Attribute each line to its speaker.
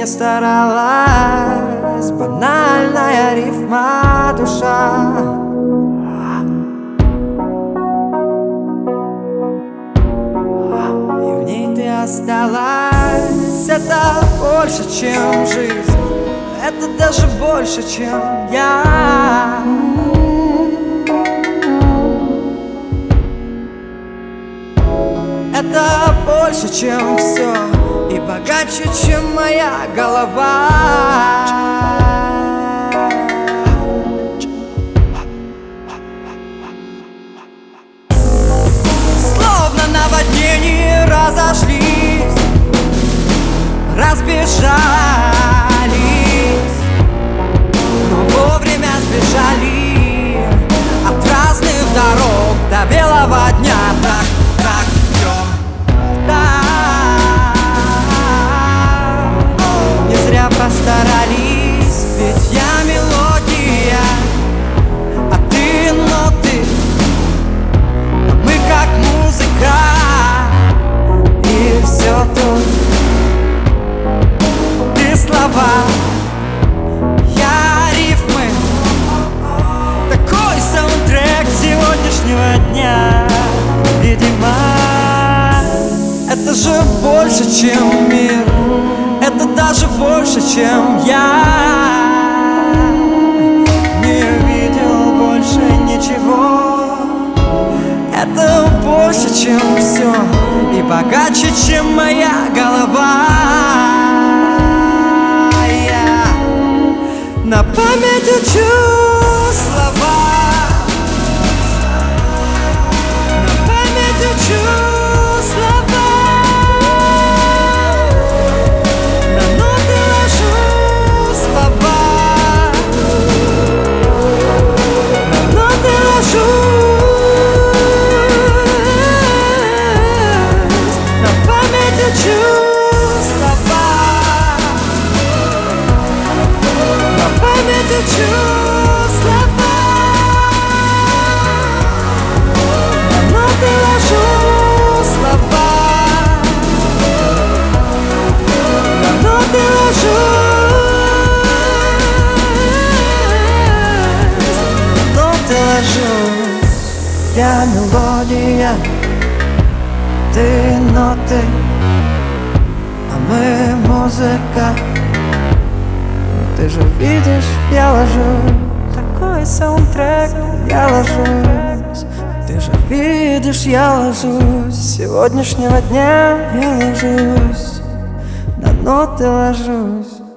Speaker 1: не старалась, банальная рифма душа. И в ней ты осталась. Это больше, чем жизнь, это даже больше, чем я. Это больше, чем все, и богаче, чем моя голова. Словно наводнение разошлись, разбежались, но вовремя сбежали от разных дорог до белого дня. Так идем, не зря постарались, ведь я мелодия, а ты ноты. Мы как музыка, и все тут. Ты слова, я рифмы. Такой саундтрек сегодняшнего дня. Видимо, это же больше, чем мир, это даже больше, чем я. Не видел больше ничего. Это больше, чем все, и богаче, чем моя голова. Я на память учу слова, на память учу слова, на ноты ложу слова, на ноты ложу. Учу слова, на память учу слова, на ноты ложу слова, на ноты ложу, на ноты ложу. Я мелодия, ты ноты, а мы музыка. Ты же видишь, я ложусь, такой саундтрек, я ложусь. Ты же видишь, я ложусь, с сегодняшнего дня я ложусь, на ноты ложусь.